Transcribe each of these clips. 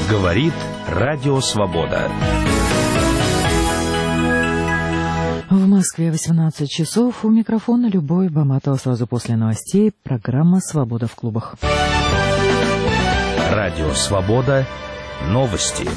Говорит Радио Свобода. В Москве 18 часов. У микрофона Любовь Баматова. Сразу после новостей программа «Свобода в клубах». Радио Свобода. Новости.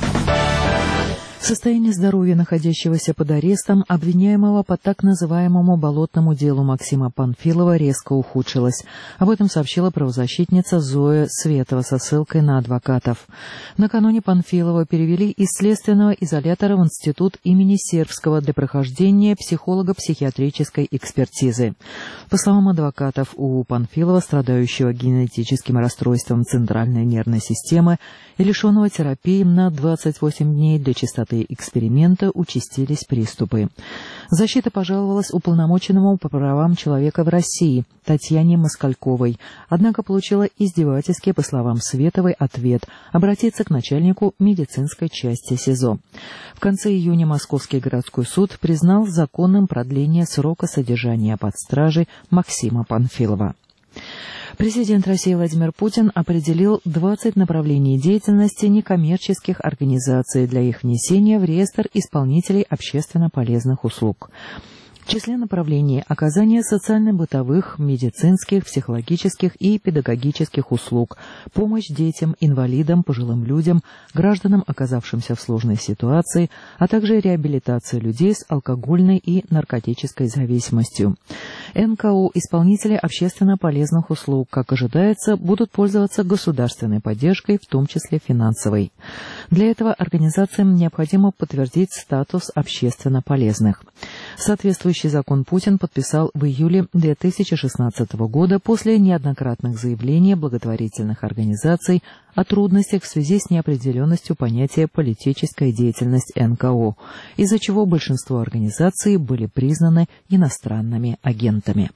Состояние здоровья находящегося под арестом обвиняемого по так называемому болотному делу Максима Панфилова резко ухудшилось. Об этом сообщила правозащитница Зоя Светова со ссылкой на адвокатов. Накануне Панфилова перевели из следственного изолятора в институт имени Сербского для прохождения психолого-психиатрической экспертизы. По словам адвокатов, у Панфилова, страдающего генетическим расстройством центральной нервной системы и лишенного терапии на 28 дней для чистоты эксперимента, участились приступы. Защита пожаловалась уполномоченному по правам человека в России Татьяне Москальковой, однако получила издевательский, по словам Световой, ответ обратиться к начальнику медицинской части СИЗО. В конце июня Московский городской суд признал законным продление срока содержания под стражей Максима Панфилова. Президент России Владимир Путин определил 20 направлений деятельности некоммерческих организаций для их внесения в реестр исполнителей общественно полезных услуг. В числе направлений оказания социально-бытовых, медицинских, психологических и педагогических услуг, помощь детям, инвалидам, пожилым людям, гражданам, оказавшимся в сложной ситуации, а также реабилитация людей с алкогольной и наркотической зависимостью. НКО, исполнители общественно полезных услуг, как ожидается, будут пользоваться государственной поддержкой, в том числе финансовой. Для этого организациям необходимо подтвердить статус общественно полезных. Соответствующий закон Путин подписал в июле 2016 года после неоднократных заявлений благотворительных организаций о трудностях в связи с неопределенностью понятия «политическая деятельность НКО», из-за чего большинство организаций были признаны иностранными агентами.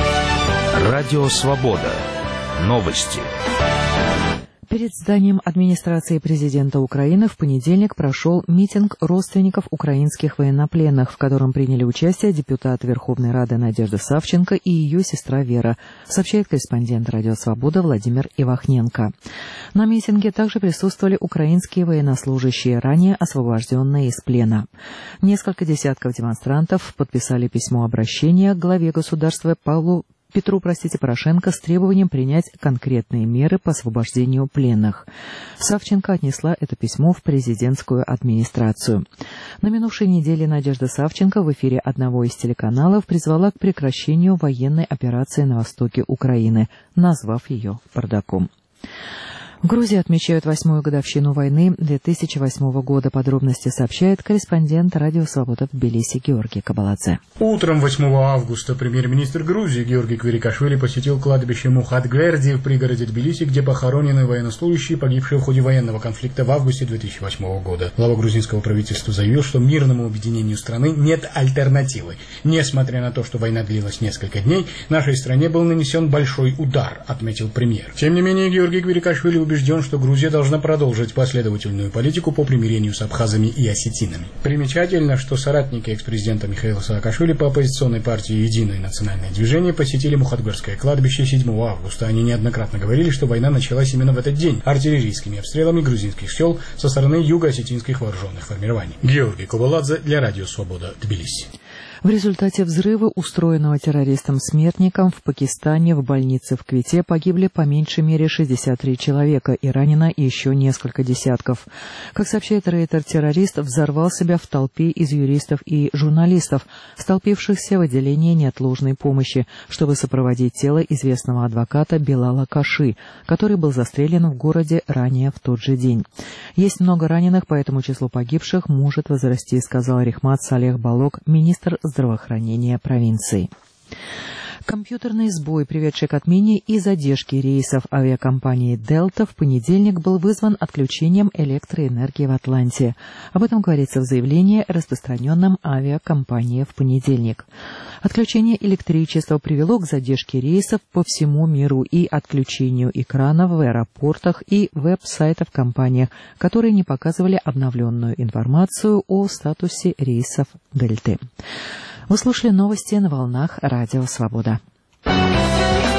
Радио Свобода. Новости. Перед зданием администрации президента Украины в понедельник прошел митинг родственников украинских военнопленных, в котором приняли участие депутат Верховной Рады Надежда Савченко и ее сестра Вера, сообщает корреспондент Радио Свобода Владимир Ивахненко. На митинге также присутствовали украинские военнослужащие, ранее освобожденные из плена. Несколько десятков демонстрантов подписали письмо обращения к главе государства Петру Порошенко с требованием принять конкретные меры по освобождению пленных. Савченко отнесла это письмо в президентскую администрацию. На минувшей неделе Надежда Савченко в эфире одного из телеканалов призвала к прекращению военной операции на востоке Украины, назвав ее бардаком. В Грузии отмечают 8-ю годовщину войны 2008 года. Подробности сообщает корреспондент Радио Свобода в Тбилиси Георгий Кабаладзе. Утром 8 августа премьер-министр Грузии Георгий Квирикашвили посетил кладбище Мухатгверди в пригороде Тбилиси, где похоронены военнослужащие, погибшие в ходе военного конфликта в августе 2008 года. Глава грузинского правительства заявил, что мирному объединению страны нет альтернативы. Несмотря на то, что война длилась несколько дней, нашей стране был нанесен большой удар, отметил премьер. Тем не менее, Георгий Квирикашвили убежден, что Грузия должна продолжить последовательную политику по примирению с абхазами и осетинами. Примечательно, что соратники экс-президента Михаила Саакашвили по оппозиционной партии «Единое национальное движение» посетили Мухатгверское кладбище 7 августа. Они неоднократно говорили, что война началась именно в этот день артиллерийскими обстрелами грузинских сел со стороны юго-осетинских вооруженных формирований. Георгий Кабаладзе для Радио Свобода, Тбилиси. В результате взрыва, устроенного террористом-смертником в Пакистане, в больнице в Квите погибли по меньшей мере 63 человека и ранено еще несколько десятков. Как сообщает Рейтер, террорист взорвал себя в толпе из юристов и журналистов, столпившихся в отделении неотложной помощи, чтобы сопроводить тело известного адвоката Белала Каши, который был застрелен в городе ранее в тот же день. Есть много раненых, поэтому число погибших может возрасти, сказал Рихмат Салех Балок, министр здравоохранения провинции. Компьютерный сбой, приведший к отмене и задержке рейсов авиакомпании «Дельта», в понедельник был вызван отключением электроэнергии в Атланте. Об этом говорится в заявлении, распространенном авиакомпанией в понедельник. Отключение электричества привело к задержке рейсов по всему миру и отключению экранов в аэропортах и веб-сайтов компаний, которые не показывали обновленную информацию о статусе рейсов «Дельты». Вы слушали новости на волнах Радио Свобода.